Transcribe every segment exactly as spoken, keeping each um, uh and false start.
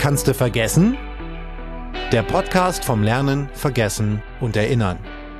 Kannst du vergessen? Der Podcast vom Lernen, Vergessen und Erinnern.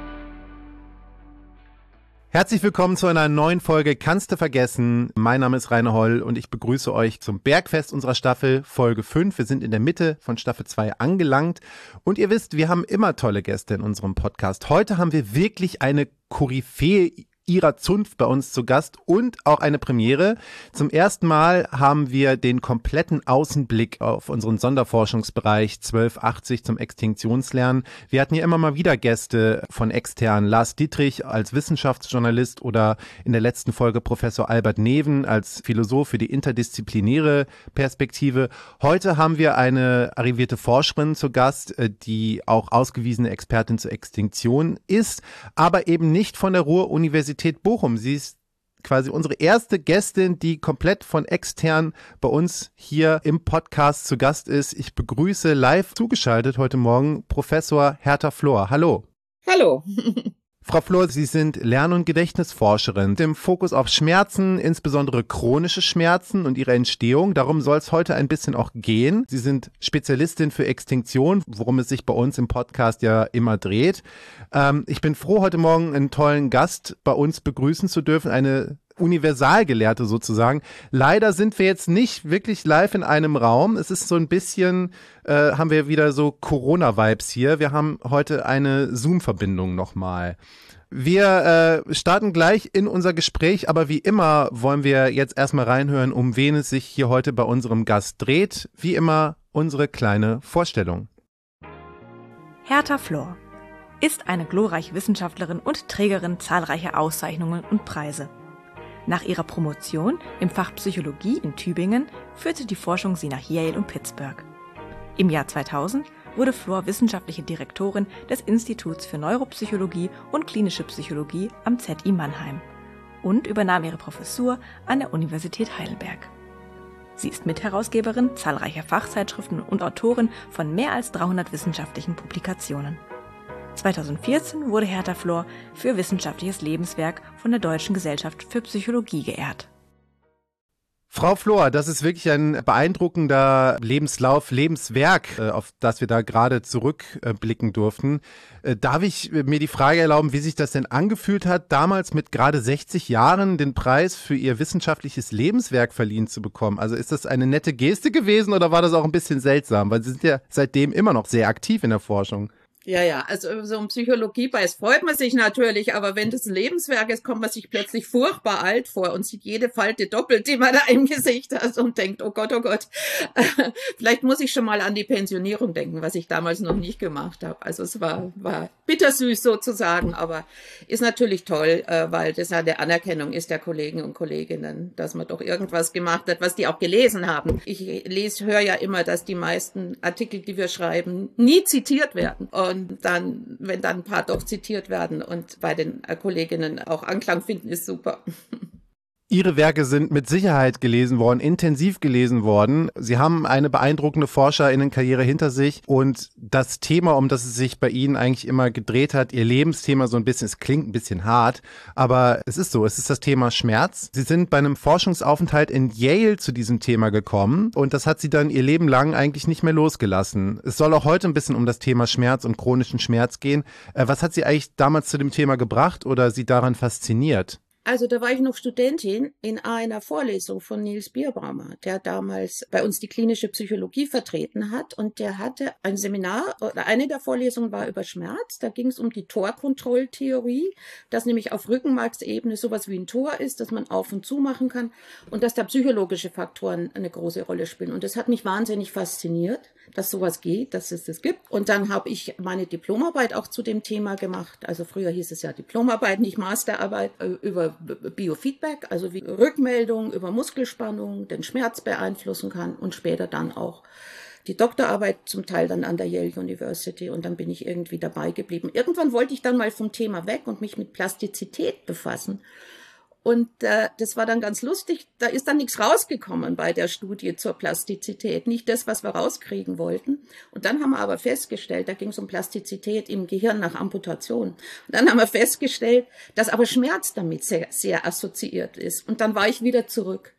Herzlich willkommen zu einer neuen Folge Kannst du vergessen? Mein Name ist Rainer Holl und ich begrüße euch zum Bergfest unserer Staffel Folge fünf. Wir sind in der Mitte von Staffel zwei angelangt und ihr wisst, wir haben immer tolle Gäste in unserem Podcast. Heute haben wir wirklich eine Koryphäe ihrer Zunft bei uns zu Gast und auch eine Premiere. Zum ersten Mal haben wir den kompletten Außenblick auf unseren Sonderforschungsbereich zwölf achtzig zum Extinktionslernen. Wir hatten ja immer mal wieder Gäste von extern. Lars Dietrich als Wissenschaftsjournalist oder in der letzten Folge Professor Albert Neven als Philosoph für die interdisziplinäre Perspektive. Heute haben wir eine arrivierte Forscherin zu Gast, die auch ausgewiesene Expertin zur Extinktion ist, aber eben nicht von der Ruhr-Universität Bochum. Sie ist quasi unsere erste Gästin, die komplett von extern bei uns hier im Podcast zu Gast ist. Ich begrüße live zugeschaltet heute Morgen Professor Hertha Flor. Hallo. Hallo. Frau Flor, Sie sind Lern- und Gedächtnisforscherin mit dem Fokus auf Schmerzen, insbesondere chronische Schmerzen und ihre Entstehung. Darum soll es heute ein bisschen auch gehen. Sie sind Spezialistin für Extinktion, worum es sich bei uns im Podcast ja immer dreht. Ähm, ich bin froh, heute Morgen einen tollen Gast bei uns begrüßen zu dürfen, eine Universalgelehrte sozusagen. Leider sind wir jetzt nicht wirklich live in einem Raum. Es ist so ein bisschen, äh, haben wir wieder so Corona-Vibes hier. Wir haben heute eine Zoom-Verbindung nochmal. Wir äh, starten gleich in unser Gespräch, aber wie immer wollen wir jetzt erstmal reinhören, um wen es sich hier heute bei unserem Gast dreht. Wie immer unsere kleine Vorstellung. Hertha Flor ist eine glorreiche Wissenschaftlerin und Trägerin zahlreicher Auszeichnungen und Preise. Nach ihrer Promotion im Fach Psychologie in Tübingen führte die Forschung sie nach Yale und Pittsburgh. Im Jahr zweitausend wurde Flor wissenschaftliche Direktorin des Instituts für Neuropsychologie und klinische Psychologie am Z I Mannheim und übernahm ihre Professur an der Universität Heidelberg. Sie ist Mitherausgeberin zahlreicher Fachzeitschriften und Autorin von mehr als dreihundert wissenschaftlichen Publikationen. zweitausendvierzehn wurde Hertha Flor für wissenschaftliches Lebenswerk von der Deutschen Gesellschaft für Psychologie geehrt. Frau Flor, das ist wirklich ein beeindruckender Lebenslauf, Lebenswerk, auf das wir da gerade zurückblicken durften. Darf ich mir die Frage erlauben, wie sich das denn angefühlt hat, damals mit gerade sechzig Jahren den Preis für Ihr wissenschaftliches Lebenswerk verliehen zu bekommen? Also ist das eine nette Geste gewesen oder war das auch ein bisschen seltsam? Weil Sie sind ja seitdem immer noch sehr aktiv in der Forschung. Ja, ja, also so ein Psychologiepreis freut man sich natürlich, aber wenn das ein Lebenswerk ist, kommt man sich plötzlich furchtbar alt vor und sieht jede Falte doppelt, die man da im Gesicht hat und denkt, oh Gott, oh Gott, vielleicht muss ich schon mal an die Pensionierung denken, was ich damals noch nicht gemacht habe. Also es war, war bittersüß sozusagen, aber ist natürlich toll, weil das ja eine Anerkennung ist der Kollegen und Kolleginnen, dass man doch irgendwas gemacht hat, was die auch gelesen haben. Ich lese, höre ja immer, dass die meisten Artikel, die wir schreiben, nie zitiert werden. Und Und dann, wenn dann ein paar doch zitiert werden und bei den Kolleginnen auch Anklang finden, ist super. Ihre Werke sind mit Sicherheit gelesen worden, intensiv gelesen worden. Sie haben eine beeindruckende ForscherInnenkarriere hinter sich und das Thema, um das es sich bei Ihnen eigentlich immer gedreht hat, Ihr Lebensthema so ein bisschen, es klingt ein bisschen hart, aber es ist so, es ist das Thema Schmerz. Sie sind bei einem Forschungsaufenthalt in Yale zu diesem Thema gekommen und das hat Sie dann Ihr Leben lang eigentlich nicht mehr losgelassen. Es soll auch heute ein bisschen um das Thema Schmerz und chronischen Schmerz gehen. Was hat Sie eigentlich damals zu dem Thema gebracht oder Sie daran fasziniert? Also da war ich noch Studentin in einer Vorlesung von Niels Bierbaumer, der damals bei uns die klinische Psychologie vertreten hat und der hatte ein Seminar, oder eine der Vorlesungen war über Schmerz, da ging es um die Torkontrolltheorie, dass nämlich auf Rückenmarksebene sowas wie ein Tor ist, dass man auf und zu machen kann und dass da psychologische Faktoren eine große Rolle spielen und das hat mich wahnsinnig fasziniert, dass sowas geht, dass es das gibt und dann habe ich meine Diplomarbeit auch zu dem Thema gemacht, also früher hieß es ja Diplomarbeit, nicht Masterarbeit, über Biofeedback, also wie Rückmeldung über Muskelspannung den Schmerz beeinflussen kann und später dann auch die Doktorarbeit zum Teil dann an der Yale University und dann bin ich irgendwie dabei geblieben. Irgendwann wollte ich dann mal vom Thema weg und mich mit Plastizität befassen. Und äh, das war dann ganz lustig, da ist dann nichts rausgekommen bei der Studie zur Plastizität, nicht das, was wir rauskriegen wollten. Und dann haben wir aber festgestellt, da ging es um Plastizität im Gehirn nach Amputation. Und dann haben wir festgestellt, dass aber Schmerz damit sehr, sehr assoziiert ist. Und dann war ich wieder zurück.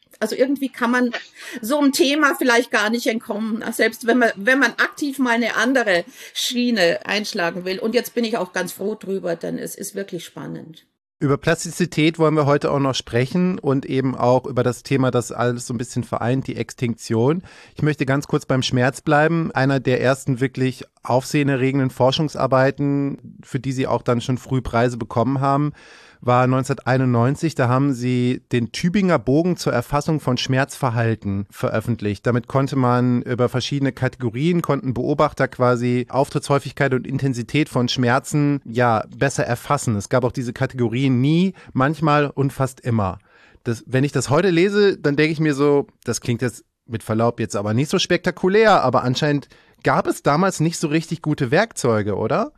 Also irgendwie kann man so einem Thema vielleicht gar nicht entkommen, selbst wenn man, wenn man aktiv mal eine andere Schiene einschlagen will. Und jetzt bin ich auch ganz froh drüber, denn es ist wirklich spannend. Über Plastizität wollen wir heute auch noch sprechen und eben auch über das Thema, das alles so ein bisschen vereint, die Extinktion. Ich möchte ganz kurz beim Schmerz bleiben. Einer der ersten wirklich aufsehenerregenden Forschungsarbeiten, für die Sie auch dann schon früh Preise bekommen haben, war neunzehnhunderteinundneunzig. Da haben sie den Tübinger Bogen zur Erfassung von Schmerzverhalten veröffentlicht. Damit konnte man über verschiedene Kategorien, konnten Beobachter quasi Auftrittshäufigkeit und Intensität von Schmerzen ja besser erfassen. Es gab auch diese Kategorien nie, manchmal und fast immer. Das, wenn ich das heute lese, dann denke ich mir so, das klingt jetzt mit Verlaub jetzt aber nicht so spektakulär, aber anscheinend gab es damals nicht so richtig gute Werkzeuge, oder?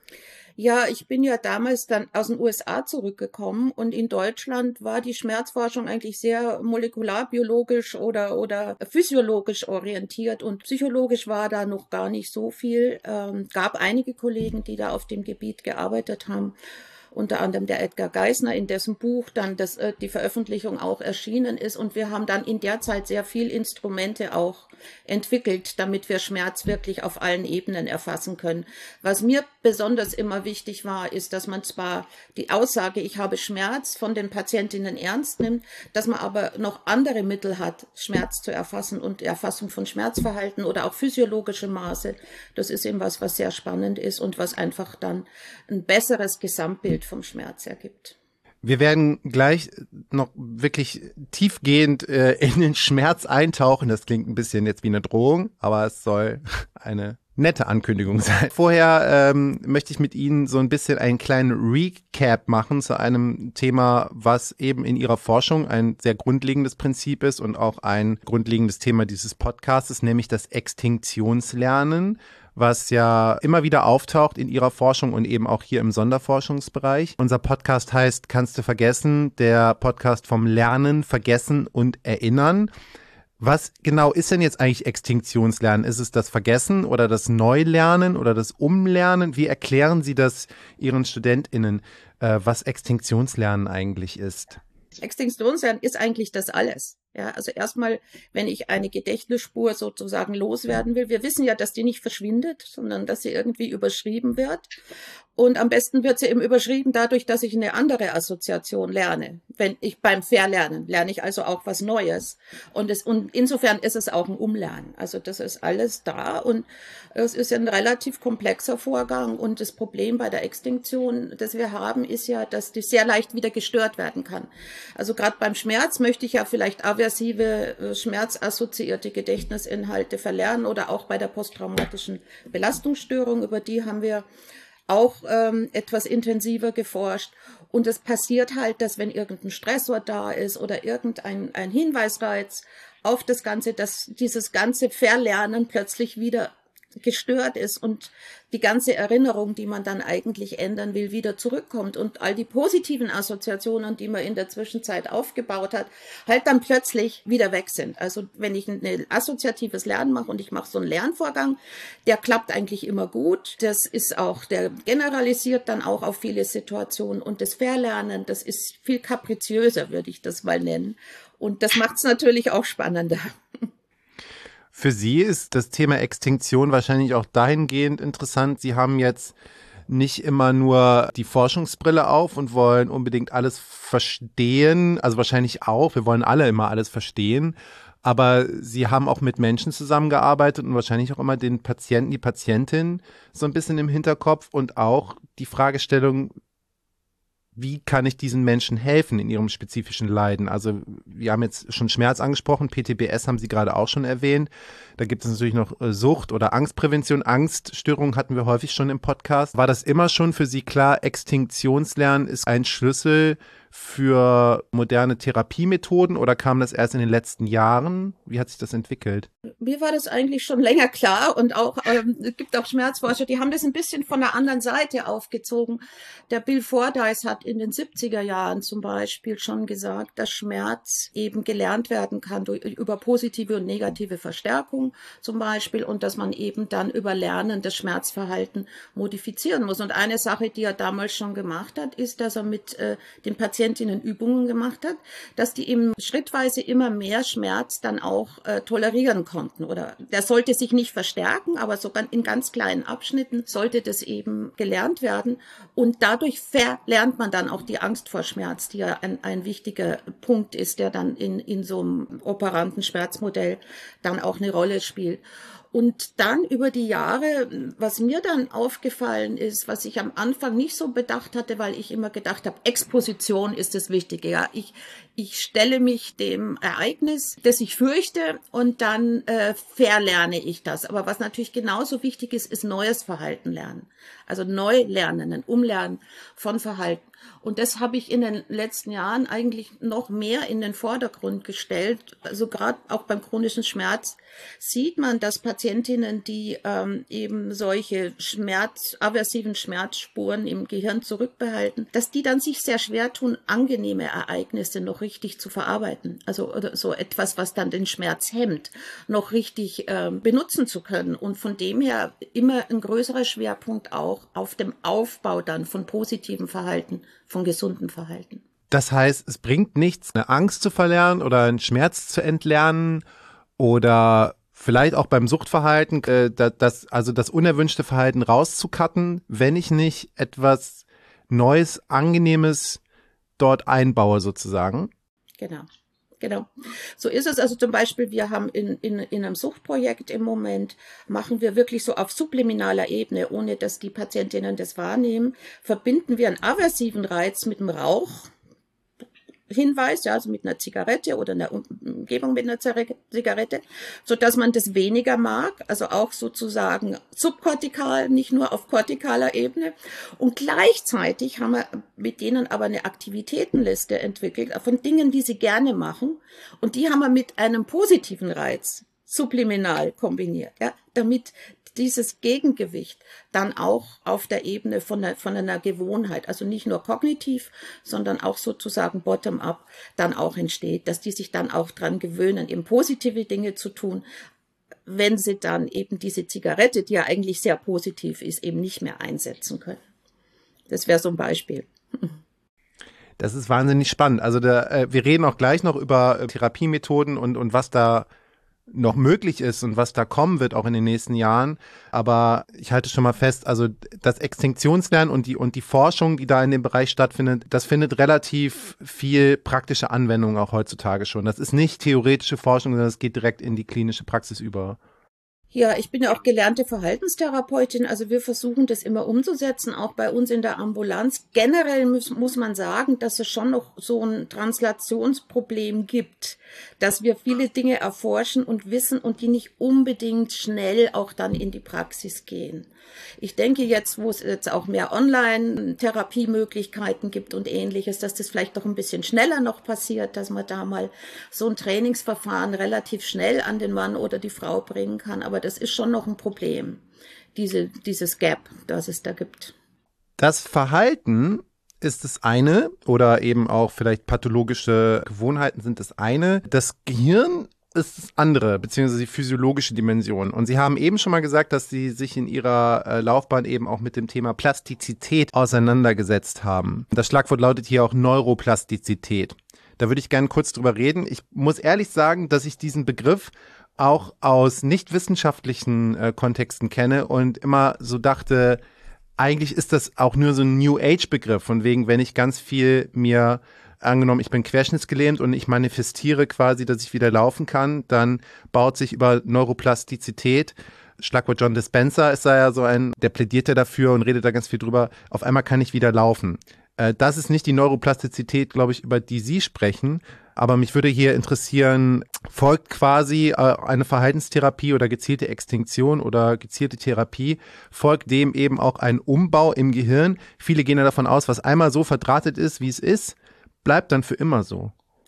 Ja, ich bin ja damals dann aus den U S A zurückgekommen und in Deutschland war die Schmerzforschung eigentlich sehr molekularbiologisch oder oder physiologisch orientiert und psychologisch war da noch gar nicht so viel. Ähm, gab einige Kollegen, die da auf dem Gebiet gearbeitet haben. Unter anderem der Edgar Geisner, in dessen Buch dann das, äh, die Veröffentlichung auch erschienen ist. Und wir haben dann in der Zeit sehr viel Instrumente auch entwickelt, damit wir Schmerz wirklich auf allen Ebenen erfassen können. Was mir besonders immer wichtig war, ist, dass man zwar die Aussage, ich habe Schmerz, von den Patientinnen ernst nimmt, dass man aber noch andere Mittel hat, Schmerz zu erfassen und Erfassung von Schmerzverhalten oder auch physiologische Maße. Das ist eben was, was sehr spannend ist und was einfach dann ein besseres Gesamtbild vom Schmerz ergibt. Wir werden gleich noch wirklich tiefgehend äh, in den Schmerz eintauchen. Das klingt ein bisschen jetzt wie eine Drohung, aber es soll eine nette Ankündigung sein. Vorher ähm, möchte ich mit Ihnen so ein bisschen einen kleinen Recap machen zu einem Thema, was eben in Ihrer Forschung ein sehr grundlegendes Prinzip ist und auch ein grundlegendes Thema dieses Podcasts, nämlich das Extinktionslernen, was ja immer wieder auftaucht in Ihrer Forschung und eben auch hier im Sonderforschungsbereich. Unser Podcast heißt Kannst du vergessen? Der Podcast vom Lernen, Vergessen und Erinnern. Was genau ist denn jetzt eigentlich Extinktionslernen? Ist es das Vergessen oder das Neulernen oder das Umlernen? Wie erklären Sie das Ihren StudentInnen, äh, was Extinktionslernen eigentlich ist? Extinktionslernen ist eigentlich das alles. Ja, also erstmal, wenn ich eine Gedächtnisspur sozusagen loswerden will, wir wissen ja, dass die nicht verschwindet, sondern dass sie irgendwie überschrieben wird. Und am besten wird sie eben überschrieben dadurch, dass ich eine andere Assoziation lerne. Wenn ich beim Verlernen lerne ich also auch was Neues. Und, es, und insofern ist es auch ein Umlernen. Also das ist alles da und es ist ein relativ komplexer Vorgang. Und das Problem bei der Extinktion, das wir haben, ist ja, dass die sehr leicht wieder gestört werden kann. Also gerade beim Schmerz möchte ich ja vielleicht aversive, schmerzassoziierte Gedächtnisinhalte verlernen oder auch bei der posttraumatischen Belastungsstörung, über die haben wir auch ähm, etwas intensiver geforscht. Und es passiert halt, dass wenn irgendein Stressor da ist oder irgendein ein Hinweisreiz auf das Ganze, dass dieses ganze Verlernen plötzlich wieder gestört ist und die ganze Erinnerung, die man dann eigentlich ändern will, wieder zurückkommt und all die positiven Assoziationen, die man in der Zwischenzeit aufgebaut hat, halt dann plötzlich wieder weg sind. Also wenn ich ein assoziatives Lernen mache und ich mache so einen Lernvorgang, der klappt eigentlich immer gut. Das ist auch, der generalisiert dann auch auf viele Situationen und das Verlernen, das ist viel kapriziöser, würde ich das mal nennen. Und das macht es natürlich auch spannender. Für Sie ist das Thema Extinktion wahrscheinlich auch dahingehend interessant. Sie haben jetzt nicht immer nur die Forschungsbrille auf und wollen unbedingt alles verstehen. Also wahrscheinlich auch, wir wollen alle immer alles verstehen. Aber Sie haben auch mit Menschen zusammengearbeitet und wahrscheinlich auch immer den Patienten, die Patientin so ein bisschen im Hinterkopf und auch die Fragestellung, wie kann ich diesen Menschen helfen in ihrem spezifischen Leiden? Also wir haben jetzt schon Schmerz angesprochen, P T B S haben Sie gerade auch schon erwähnt. Da gibt es natürlich noch Sucht oder Angstprävention. Angststörungen hatten wir häufig schon im Podcast. War das immer schon für Sie klar, Extinktionslernen ist ein Schlüssel für moderne Therapiemethoden oder kam das erst in den letzten Jahren? Wie hat sich das entwickelt? Mir war das eigentlich schon länger klar und auch ähm, es gibt auch Schmerzforscher, die haben das ein bisschen von der anderen Seite aufgezogen. Der Bill Fordyce hat in den siebziger Jahren zum Beispiel schon gesagt, dass Schmerz eben gelernt werden kann durch, über positive und negative Verstärkung zum Beispiel und dass man eben dann über Lernen das Schmerzverhalten modifizieren muss. Und eine Sache, die er damals schon gemacht hat, ist, dass er mit äh, den Patientinnen Übungen gemacht hat, dass die eben schrittweise immer mehr Schmerz dann auch äh, tolerieren konnten. Oder der sollte sich nicht verstärken, aber sogar in ganz kleinen Abschnitten sollte das eben gelernt werden. Und dadurch verlernt man dann auch die Angst vor Schmerz, die ja ein, ein wichtiger Punkt ist, der dann in, in so einem operanten Schmerzmodell dann auch eine Rolle spielt. Und dann über die Jahre, was mir dann aufgefallen ist, was ich am Anfang nicht so bedacht hatte, weil ich immer gedacht habe, Exposition ist das Wichtige. Ja, ich, ich stelle mich dem Ereignis, das ich fürchte, und dann äh, verlerne ich das. Aber was natürlich genauso wichtig ist, ist neues Verhalten lernen. Also neu lernen, ein Umlernen von Verhalten. Und das habe ich in den letzten Jahren eigentlich noch mehr in den Vordergrund gestellt. Also gerade auch beim chronischen Schmerz sieht man, dass Patientinnen, die ähm, eben solche Schmerz, aversiven Schmerzspuren im Gehirn zurückbehalten, dass die dann sich sehr schwer tun, angenehme Ereignisse noch richtig zu verarbeiten. Also oder so etwas, was dann den Schmerz hemmt, noch richtig ähm, benutzen zu können. Und von dem her immer ein größerer Schwerpunkt auch auf dem Aufbau dann von positivem Verhalten, von gesundem Verhalten. Das heißt, es bringt nichts, eine Angst zu verlernen oder einen Schmerz zu entlernen oder vielleicht auch beim Suchtverhalten, äh, das, also das unerwünschte Verhalten rauszucutten, wenn ich nicht etwas Neues, Angenehmes dort einbaue sozusagen. Genau. Genau. So ist es. Also zum Beispiel, wir haben in, in, in einem Suchtprojekt im Moment, machen wir wirklich so auf subliminaler Ebene, ohne dass die Patientinnen das wahrnehmen, verbinden wir einen aversiven Reiz mit dem Rauchhinweis, ja, also mit einer Zigarette oder einer Umgebung mit einer Zigarette, so dass man das weniger mag, also auch sozusagen subkortikal, nicht nur auf kortikaler Ebene. Und gleichzeitig haben wir mit denen aber eine Aktivitätenliste entwickelt von Dingen, die sie gerne machen. Und die haben wir mit einem positiven Reiz subliminal kombiniert, ja, damit dieses Gegengewicht dann auch auf der Ebene von einer, von einer Gewohnheit, also nicht nur kognitiv, sondern auch sozusagen bottom-up dann auch entsteht, dass die sich dann auch dran gewöhnen, eben positive Dinge zu tun, wenn sie dann eben diese Zigarette, die ja eigentlich sehr positiv ist, eben nicht mehr einsetzen können. Das wäre so ein Beispiel. Das ist wahnsinnig spannend. Also der, äh, wir reden auch gleich noch über äh, Therapiemethoden und, und was da noch möglich ist und was da kommen wird auch in den nächsten Jahren. Aber ich halte schon mal fest, also das Extinktionslernen und die, und die Forschung, die da in dem Bereich stattfindet, das findet relativ viel praktische Anwendung auch heutzutage schon. Das ist nicht theoretische Forschung, sondern es geht direkt in die klinische Praxis über. Ja, ich bin ja auch gelernte Verhaltenstherapeutin, also wir versuchen das immer umzusetzen, auch bei uns in der Ambulanz. Generell muss, muss man sagen, dass es schon noch so ein Translationsproblem gibt, dass wir viele Dinge erforschen und wissen und die nicht unbedingt schnell auch dann in die Praxis gehen. Ich denke jetzt, wo es jetzt auch mehr Online-Therapiemöglichkeiten gibt und Ähnliches, dass das vielleicht doch ein bisschen schneller noch passiert, dass man da mal so ein Trainingsverfahren relativ schnell an den Mann oder die Frau bringen kann. Aber das ist schon noch ein Problem, diese, dieses Gap, das es da gibt. Das Verhalten ist das eine oder eben auch vielleicht pathologische Gewohnheiten sind das eine. Das Gehirn ist das andere, beziehungsweise die physiologische Dimension. Und Sie haben eben schon mal gesagt, dass Sie sich in Ihrer äh, Laufbahn eben auch mit dem Thema Plastizität auseinandergesetzt haben. Das Schlagwort lautet hier auch Neuroplastizität. Da würde ich gerne kurz drüber reden. Ich muss ehrlich sagen, dass ich diesen Begriff auch aus nicht wissenschaftlichen äh, Kontexten kenne und immer so dachte, eigentlich ist das auch nur so ein New Age Begriff, von wegen, wenn ich ganz viel mir angenommen, ich bin querschnittsgelähmt und ich manifestiere quasi, dass ich wieder laufen kann, dann baut sich über Neuroplastizität, Schlagwort John Dispenza ist da ja so ein, der plädiert ja dafür und redet da ganz viel drüber, auf einmal kann ich wieder laufen. Äh, das ist nicht die Neuroplastizität, glaube ich, über die Sie sprechen, aber mich würde hier interessieren, folgt quasi äh, eine Verhaltenstherapie oder gezielte Extinktion oder gezielte Therapie, folgt dem eben auch ein Umbau im Gehirn? Viele gehen ja davon aus, was einmal so verdrahtet ist, wie es ist, bleibt dann für immer so.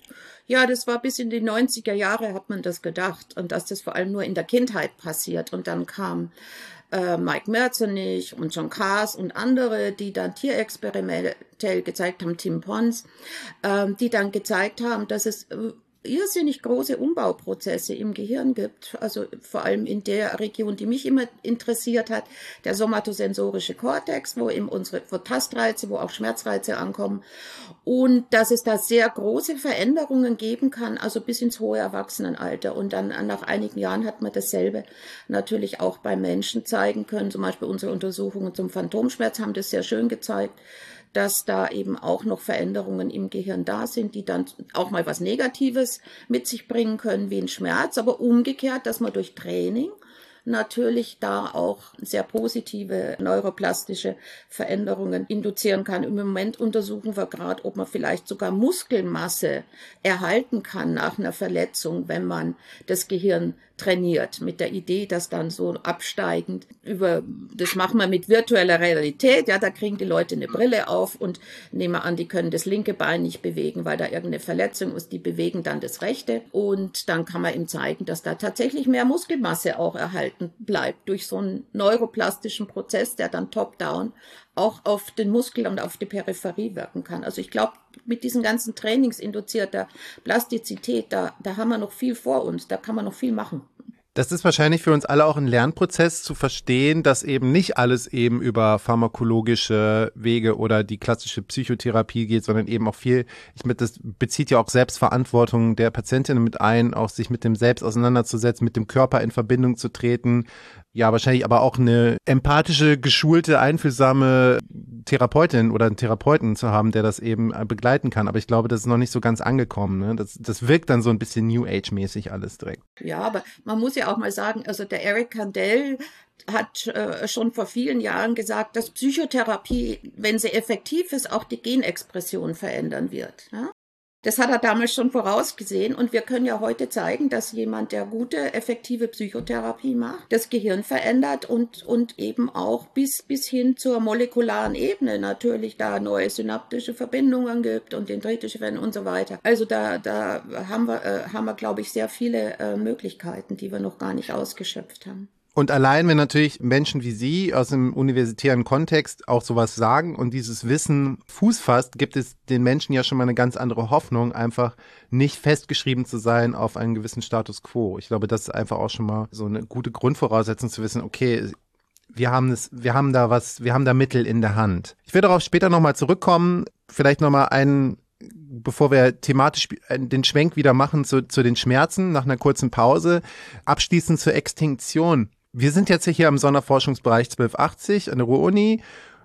Ja, das war bis in die neunziger Jahre hat man das gedacht und dass das vor allem nur in der Kindheit passiert. Und dann kam äh, Mike Merzennich und John Kaas und andere, die dann tierexperimentell gezeigt haben, Tim Pons, äh, die dann gezeigt haben, dass es äh, irrsinnig große Umbauprozesse im Gehirn gibt, also vor allem in der Region, die mich immer interessiert hat, der somatosensorische Kortex, wo eben unsere wo Tastreize, wo auch Schmerzreize ankommen und dass es da sehr große Veränderungen geben kann, also bis ins hohe Erwachsenenalter und dann nach einigen Jahren hat man dasselbe natürlich auch bei Menschen zeigen können, zum Beispiel unsere Untersuchungen zum Phantomschmerz haben das sehr schön gezeigt, dass da eben auch noch Veränderungen im Gehirn da sind, die dann auch mal was Negatives mit sich bringen können, wie ein Schmerz, aber umgekehrt, dass man durch Training natürlich da auch sehr positive neuroplastische Veränderungen induzieren kann. Im Moment untersuchen wir gerade, ob man vielleicht sogar Muskelmasse erhalten kann nach einer Verletzung, wenn man das Gehirn trainiert, mit der Idee, dass dann so absteigend über, das machen wir mit virtueller Realität, ja, da kriegen die Leute eine Brille auf und nehmen wir an, die können das linke Bein nicht bewegen, weil da irgendeine Verletzung ist, die bewegen dann das rechte und dann kann man ihm zeigen, dass da tatsächlich mehr Muskelmasse auch erhalten bleibt durch so einen neuroplastischen Prozess, der dann top-down auch auf den Muskel und auf die Peripherie wirken kann. Also ich glaube, mit diesen ganzen trainingsinduzierter Plastizität, da, da haben wir noch viel vor uns, da kann man noch viel machen. Das ist wahrscheinlich für uns alle auch ein Lernprozess zu verstehen, dass eben nicht alles eben über pharmakologische Wege oder die klassische Psychotherapie geht, sondern eben auch viel, ich mit, das bezieht ja auch Selbstverantwortung der Patientinnen mit ein, auch sich mit dem Selbst auseinanderzusetzen, mit dem Körper in Verbindung zu treten. Ja, wahrscheinlich aber auch eine empathische, geschulte, einfühlsame Therapeutin oder einen Therapeuten zu haben, der das eben begleiten kann. Aber ich glaube, das ist noch nicht so ganz angekommen. Ne? Das, das wirkt dann so ein bisschen New Age-mäßig alles direkt. Ja, aber man muss ja auch mal sagen, also der Eric Kandel hat äh, schon vor vielen Jahren gesagt, dass Psychotherapie, wenn sie effektiv ist, auch die Genexpression verändern wird. Ja? Das hat er damals schon vorausgesehen und wir können ja heute zeigen, dass jemand, der gute, effektive Psychotherapie macht, das Gehirn verändert und, und eben auch bis, bis hin zur molekularen Ebene natürlich da neue synaptische Verbindungen gibt und dendritische Verbindungen und so weiter. Also da, da haben wir, äh, haben wir, glaube ich, sehr viele äh, Möglichkeiten, die wir noch gar nicht ausgeschöpft haben. Und allein, wenn natürlich Menschen wie Sie aus dem universitären Kontext auch sowas sagen und dieses Wissen Fuß fasst, gibt es den Menschen ja schon mal eine ganz andere Hoffnung, einfach nicht festgeschrieben zu sein auf einen gewissen Status quo. Ich glaube, das ist einfach auch schon mal so eine gute Grundvoraussetzung zu wissen, okay, wir haben das, wir haben da was, wir haben da Mittel in der Hand. Ich werde darauf später nochmal zurückkommen, vielleicht nochmal einen, bevor wir thematisch den Schwenk wieder machen zu, zu den Schmerzen nach einer kurzen Pause, abschließend zur Extinktion. Wir sind jetzt hier im Sonderforschungsbereich zwölf achtzig an der Ruhr-Uni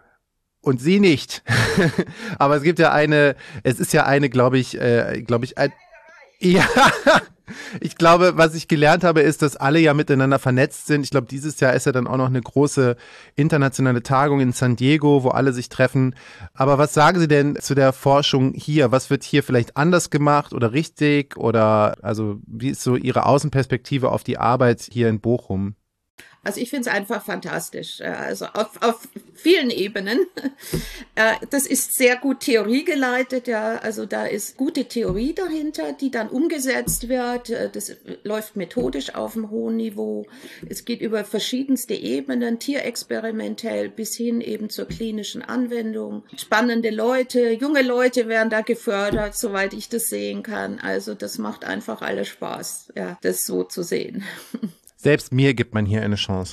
und Sie nicht. Aber es gibt ja eine, es ist ja eine, glaube ich, äh, glaube ich, ein, ja, ich glaube, was ich gelernt habe, ist, dass alle ja miteinander vernetzt sind. Ich glaube, dieses Jahr ist ja dann auch noch eine große internationale Tagung in San Diego, wo alle sich treffen. Aber was sagen Sie denn zu der Forschung hier? Was wird hier vielleicht anders gemacht oder richtig? Oder also wie ist so Ihre Außenperspektive auf die Arbeit hier in Bochum? Also ich finde es einfach fantastisch, also auf, auf vielen Ebenen. Das ist sehr gut theoriegeleitet, ja, also da ist gute Theorie dahinter, die dann umgesetzt wird. Das läuft methodisch auf einem hohen Niveau. Es geht über verschiedenste Ebenen, tierexperimentell bis hin eben zur klinischen Anwendung. Spannende Leute, junge Leute werden da gefördert, soweit ich das sehen kann. Also das macht einfach alle Spaß, ja, das so zu sehen. Selbst mir gibt man hier eine Chance.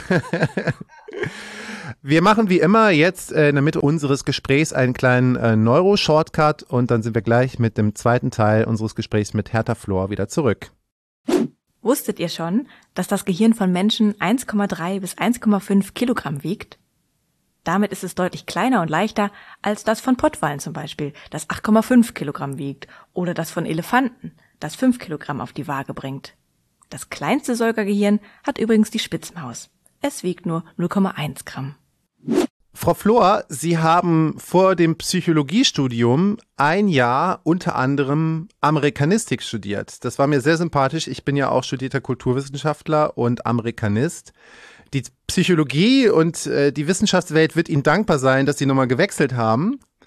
Wir machen wie immer jetzt in der Mitte unseres Gesprächs einen kleinen äh, Neuro-Shortcut und dann sind wir gleich mit dem zweiten Teil unseres Gesprächs mit Hertha Flor wieder zurück. Wusstet ihr schon, dass das Gehirn von Menschen eins Komma drei bis eins Komma fünf Kilogramm wiegt? Damit ist es deutlich kleiner und leichter als das von Pottwalen zum Beispiel, das acht Komma fünf Kilogramm wiegt, oder das von Elefanten, das fünf Kilogramm auf die Waage bringt. Das kleinste Säugergehirn hat übrigens die Spitzmaus. Es wiegt nur null Komma eins Gramm. Frau Flor, Sie haben vor dem Psychologiestudium ein Jahr unter anderem Amerikanistik studiert. Das war mir sehr sympathisch. Ich bin ja auch studierter Kulturwissenschaftler und Amerikanist. Die Psychologie und äh, die Wissenschaftswelt wird Ihnen dankbar sein, dass Sie nochmal gewechselt haben.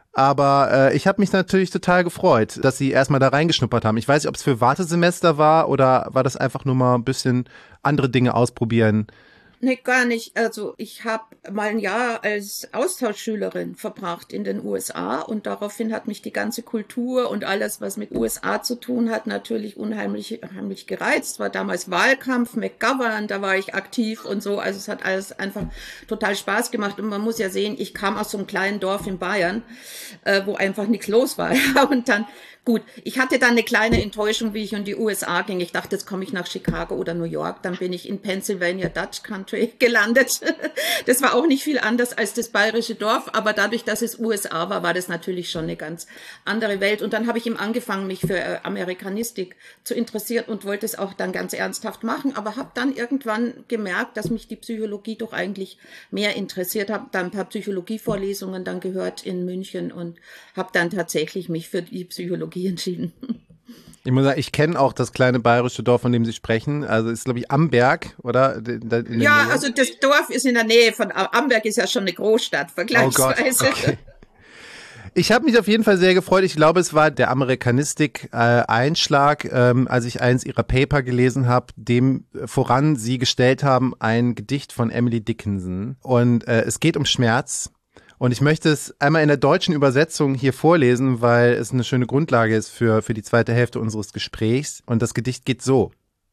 Aber äh, ich habe mich natürlich total gefreut, dass Sie erstmal da reingeschnuppert haben. Ich weiß nicht, ob es für Wartesemester war oder war das einfach nur mal ein bisschen andere Dinge ausprobieren. Nee, gar nicht. Also ich habe mal ein Jahr als Austauschschülerin verbracht in den U S A und daraufhin hat mich die ganze Kultur und alles, was mit U S A zu tun hat, natürlich unheimlich, unheimlich gereizt. War damals Wahlkampf, McGovern, da war ich aktiv und so. Also es hat alles einfach total Spaß gemacht. Und man muss ja sehen, ich kam aus so einem kleinen Dorf in Bayern, äh, wo einfach nichts los war. Und dann Gut, ich hatte dann eine kleine Enttäuschung, wie ich in die U S A ging. Ich dachte, jetzt komme ich nach Chicago oder New York. Dann bin ich in Pennsylvania Dutch Country gelandet. Das war auch nicht viel anders als das bayerische Dorf, aber dadurch, dass es U S A war, war das natürlich schon eine ganz andere Welt. Und dann habe ich eben angefangen, mich für Amerikanistik zu interessieren und wollte es auch dann ganz ernsthaft machen, aber habe dann irgendwann gemerkt, dass mich die Psychologie doch eigentlich mehr interessiert. Habe dann ein paar Psychologievorlesungen dann gehört in München und habe dann tatsächlich mich für die Psychologie entschieden. Ich muss sagen, ich kenne auch das kleine bayerische Dorf, von dem Sie sprechen. Also ist, glaube ich, Amberg, oder? In der ja, Nähe. Also das Dorf ist in der Nähe von Amberg, ist ja schon eine Großstadt, vergleichsweise. Oh Gott, okay. Ich habe mich auf jeden Fall sehr gefreut. Ich glaube, es war der Amerikanistik-Einschlag, äh, ähm, als ich eins Ihrer Paper gelesen habe, dem voran Sie gestellt haben, ein Gedicht von Emily Dickinson. Und äh, es geht um Schmerz. Und ich möchte es einmal in der deutschen Übersetzung hier vorlesen, weil es eine schöne Grundlage ist für, für die zweite Hälfte unseres Gesprächs. Und das Gedicht geht so.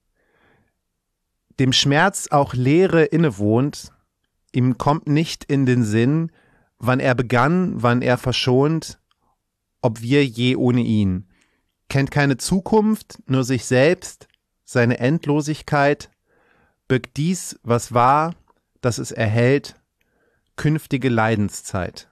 Dem Schmerz auch Leere innewohnt, ihm kommt nicht in den Sinn, wann er begann, wann er verschont, ob wir je ohne ihn. Kennt keine Zukunft, nur sich selbst, seine Endlosigkeit, birgt dies, was war, dass es erhält, künftige Leidenszeit.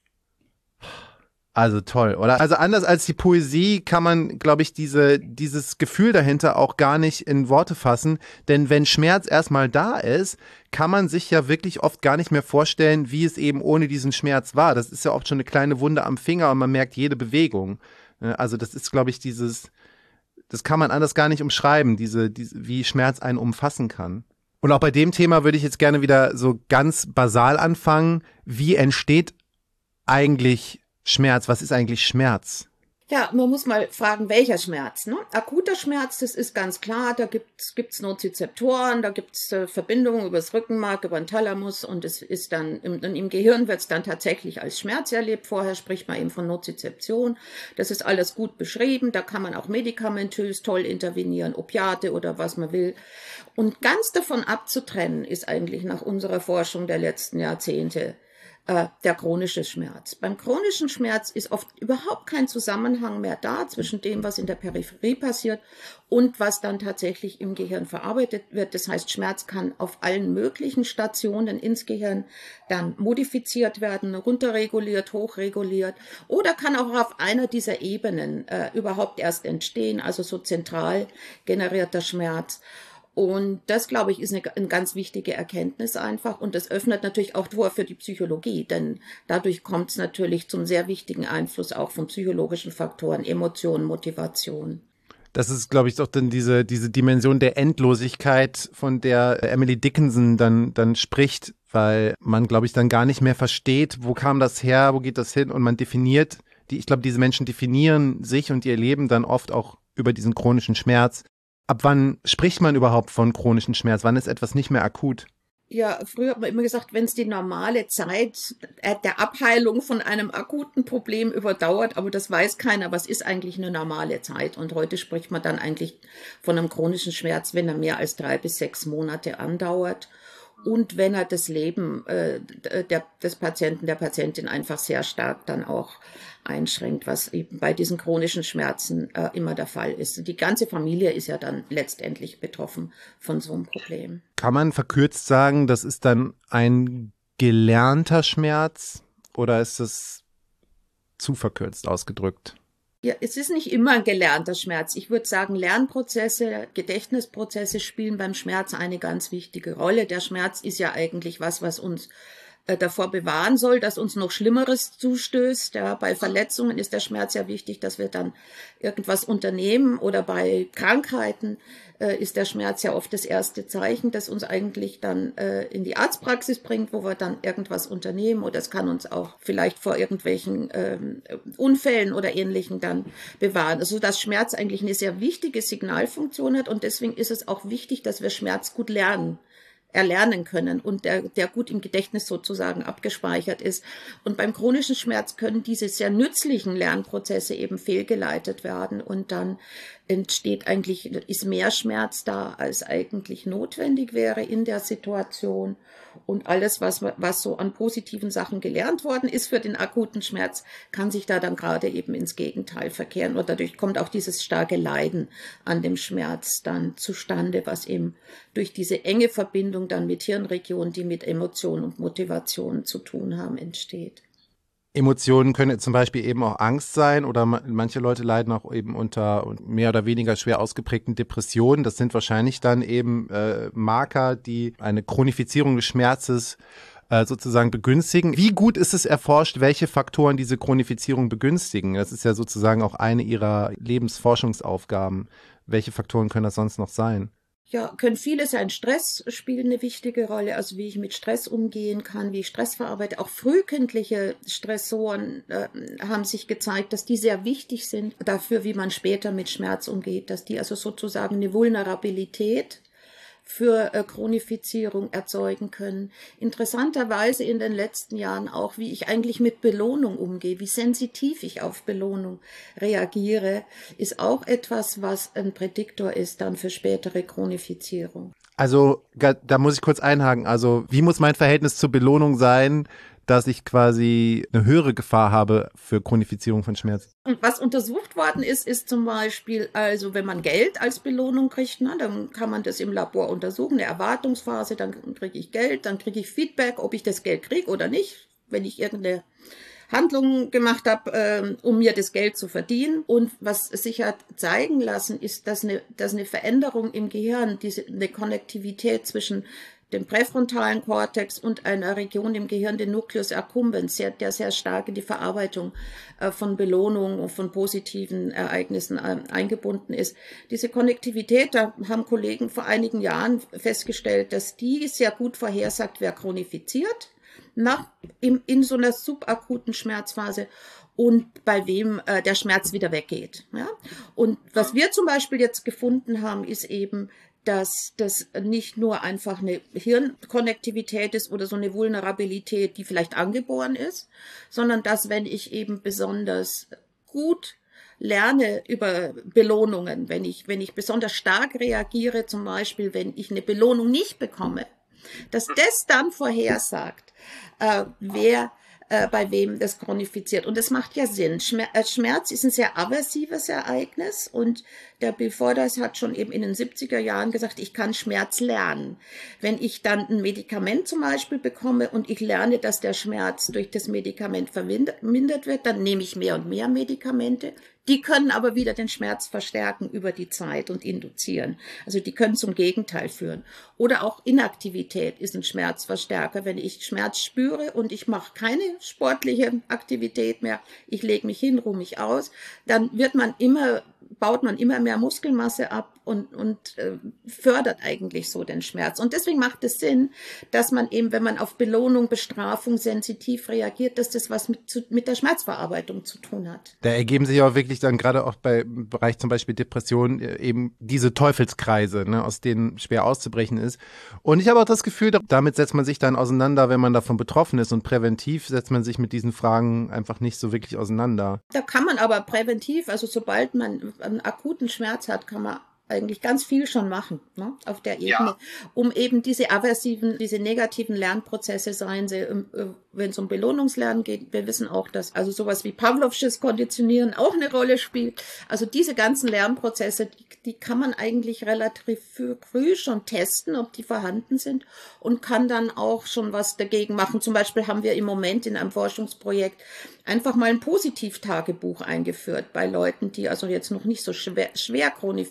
Also toll, oder? Also anders als die Poesie kann man, glaube ich, diese, dieses Gefühl dahinter auch gar nicht in Worte fassen. Denn wenn Schmerz erstmal da ist, kann man sich ja wirklich oft gar nicht mehr vorstellen, wie es eben ohne diesen Schmerz war. Das ist ja oft schon eine kleine Wunde am Finger und man merkt jede Bewegung. Also das ist, glaube ich, dieses, das kann man anders gar nicht umschreiben, diese, diese, wie Schmerz einen umfassen kann. Und auch bei dem Thema würde ich jetzt gerne wieder so ganz basal anfangen. Wie entsteht eigentlich Schmerz? Was ist eigentlich Schmerz? Ja, man muss mal fragen, welcher Schmerz, ne? Akuter Schmerz, das ist ganz klar, da gibt's gibt's Nozizeptoren, da gibt's äh, Verbindungen über das Rückenmark, über den Thalamus und es ist dann, im, im Gehirn wird's dann tatsächlich als Schmerz erlebt. Vorher spricht man eben von Nozizeption. Das ist alles gut beschrieben, da kann man auch medikamentös toll intervenieren, Opiate oder was man will. Und ganz davon abzutrennen ist eigentlich nach unserer Forschung der letzten Jahrzehnte der chronische Schmerz. Beim chronischen Schmerz ist oft überhaupt kein Zusammenhang mehr da zwischen dem, was in der Peripherie passiert und was dann tatsächlich im Gehirn verarbeitet wird. Das heißt, Schmerz kann auf allen möglichen Stationen ins Gehirn dann modifiziert werden, runterreguliert, hochreguliert oder kann auch auf einer dieser Ebenen äh, überhaupt erst entstehen, also so zentral generierter Schmerz. Und das, glaube ich, ist eine, eine ganz wichtige Erkenntnis einfach. Und das öffnet natürlich auch Tor für die Psychologie, denn dadurch kommt es natürlich zum sehr wichtigen Einfluss auch von psychologischen Faktoren, Emotionen, Motivation. Das ist, glaube ich, doch dann diese, diese Dimension der Endlosigkeit, von der Emily Dickinson dann, dann spricht, weil man, glaube ich, dann gar nicht mehr versteht, wo kam das her, wo geht das hin und man definiert, die, ich glaube, diese Menschen definieren sich und ihr Leben dann oft auch über diesen chronischen Schmerz. Ab wann spricht man überhaupt von chronischen Schmerz? Wann ist etwas nicht mehr akut? Ja, früher hat man immer gesagt, wenn es die normale Zeit der Abheilung von einem akuten Problem überdauert, aber das weiß keiner, was ist eigentlich eine normale Zeit? Und heute spricht man dann eigentlich von einem chronischen Schmerz, wenn er mehr als drei bis sechs Monate andauert und wenn er das Leben äh, der, des Patienten, der Patientin einfach sehr stark dann auch einschränkt, was eben bei diesen chronischen Schmerzen äh, immer der Fall ist. Die ganze Familie ist ja dann letztendlich betroffen von so einem Problem. Kann man verkürzt sagen, das ist dann ein gelernter Schmerz oder ist das zu verkürzt ausgedrückt? Ja, es ist nicht immer ein gelernter Schmerz. Ich würde sagen, Lernprozesse, Gedächtnisprozesse spielen beim Schmerz eine ganz wichtige Rolle. Der Schmerz ist ja eigentlich was, was uns äh, davor bewahren soll, dass uns noch Schlimmeres zustößt. Ja, bei Verletzungen ist der Schmerz ja wichtig, dass wir dann irgendwas unternehmen, oder bei Krankheiten äh, ist der Schmerz ja oft das erste Zeichen, das uns eigentlich dann äh, in die Arztpraxis bringt, wo wir dann irgendwas unternehmen, oder es kann uns auch vielleicht vor irgendwelchen ähm, Unfällen oder Ähnlichem dann bewahren. Also dass Schmerz eigentlich eine sehr wichtige Signalfunktion hat, und deswegen ist es auch wichtig, dass wir Schmerz gut lernen. erlernen können und der, der gut im Gedächtnis sozusagen abgespeichert ist. Und beim chronischen Schmerz können diese sehr nützlichen Lernprozesse eben fehlgeleitet werden, und dann entsteht eigentlich, ist mehr Schmerz da, als eigentlich notwendig wäre in der Situation. Und alles, was, was so an positiven Sachen gelernt worden ist für den akuten Schmerz, kann sich da dann gerade eben ins Gegenteil verkehren. Und dadurch kommt auch dieses starke Leiden an dem Schmerz dann zustande, was eben durch diese enge Verbindung dann mit Hirnregionen, die mit Emotionen und Motivation zu tun haben, entsteht. Emotionen können zum Beispiel eben auch Angst sein, oder manche Leute leiden auch eben unter mehr oder weniger schwer ausgeprägten Depressionen. Das sind wahrscheinlich dann eben äh, Marker, die eine Chronifizierung des Schmerzes äh, sozusagen begünstigen. Wie gut ist es erforscht, welche Faktoren diese Chronifizierung begünstigen? Das ist ja sozusagen auch eine ihrer Lebensforschungsaufgaben. Welche Faktoren können das sonst noch sein? Ja, können viele sein. Stress spielt eine wichtige Rolle, also wie ich mit Stress umgehen kann, wie ich Stress verarbeite. Auch frühkindliche Stressoren äh, haben sich gezeigt, dass die sehr wichtig sind dafür, wie man später mit Schmerz umgeht, dass die also sozusagen eine Vulnerabilität für äh, Chronifizierung erzeugen können. Interessanterweise in den letzten Jahren auch, wie ich eigentlich mit Belohnung umgehe, wie sensitiv ich auf Belohnung reagiere, ist auch etwas, was ein Prädiktor ist dann für spätere Chronifizierung. Also da muss ich kurz einhaken. Also wie muss mein Verhältnis zur Belohnung sein, dass ich quasi eine höhere Gefahr habe für Chronifizierung von Schmerz? Und was untersucht worden ist, ist zum Beispiel, also wenn man Geld als Belohnung kriegt, ne, dann kann man das im Labor untersuchen, eine Erwartungsphase, dann kriege ich Geld, dann kriege ich Feedback, ob ich das Geld kriege oder nicht, wenn ich irgendeine Handlungen gemacht habe, ähm, um mir das Geld zu verdienen. Und was sich hat zeigen lassen, ist, dass eine, dass eine Veränderung im Gehirn, diese, eine Konnektivität zwischen dem präfrontalen Kortex und einer Region im Gehirn, den Nucleus accumbens, der sehr stark in die Verarbeitung äh, von Belohnungen und von positiven Ereignissen äh, eingebunden ist. Diese Konnektivität, da haben Kollegen vor einigen Jahren festgestellt, dass die sehr gut vorhersagt, wer chronifiziert, nach, in, in so einer subakuten Schmerzphase und bei wem äh, der Schmerz wieder weggeht. Ja? Und was wir zum Beispiel jetzt gefunden haben, ist eben, dass das nicht nur einfach eine Hirnkonnektivität ist oder so eine Vulnerabilität, die vielleicht angeboren ist, sondern dass, wenn ich eben besonders gut lerne über Belohnungen, wenn ich, wenn ich besonders stark reagiere, zum Beispiel, wenn ich eine Belohnung nicht bekomme, dass das dann vorhersagt, äh, wer äh, bei wem das chronifiziert. Und das macht ja Sinn. Schmer- äh, Schmerz ist ein sehr aversives Ereignis, und der Bill Fordyce hat schon eben in den siebziger Jahren gesagt, ich kann Schmerz lernen. Wenn ich dann ein Medikament zum Beispiel bekomme und ich lerne, dass der Schmerz durch das Medikament vermindert wird, dann nehme ich mehr und mehr Medikamente. Die können aber wieder den Schmerz verstärken über die Zeit und induzieren. Also die können zum Gegenteil führen. Oder auch Inaktivität ist ein Schmerzverstärker. Wenn ich Schmerz spüre und ich mache keine sportliche Aktivität mehr, ich lege mich hin, ruhe mich aus, dann wird man immer, baut man immer mehr Muskelmasse ab und, und äh, fördert eigentlich so den Schmerz. Und deswegen macht es Sinn, dass man eben, wenn man auf Belohnung, Bestrafung sensitiv reagiert, dass das was mit, zu, mit der Schmerzverarbeitung zu tun hat. Da ergeben sich auch wirklich dann gerade auch bei im Bereich zum Beispiel Depression eben diese Teufelskreise, ne, aus denen schwer auszubrechen ist. Und ich habe auch das Gefühl, damit setzt man sich dann auseinander, wenn man davon betroffen ist, und präventiv setzt man sich mit diesen Fragen einfach nicht so wirklich auseinander. Da kann man aber präventiv, also sobald man einen akuten Schmerz hat, kann man eigentlich ganz viel schon machen, ne, auf der Ebene, ja, um eben diese aversiven, diese negativen Lernprozesse, seien sie, wenn es um Belohnungslernen geht. Wir wissen auch, dass also sowas wie Pavlovsches Konditionieren auch eine Rolle spielt. Also diese ganzen Lernprozesse, die, die kann man eigentlich relativ früh schon testen, ob die vorhanden sind, und kann dann auch schon was dagegen machen. Zum Beispiel haben wir im Moment in einem Forschungsprojekt einfach mal ein Positivtagebuch eingeführt bei Leuten, die also jetzt noch nicht so schwer, schwer chronifiziert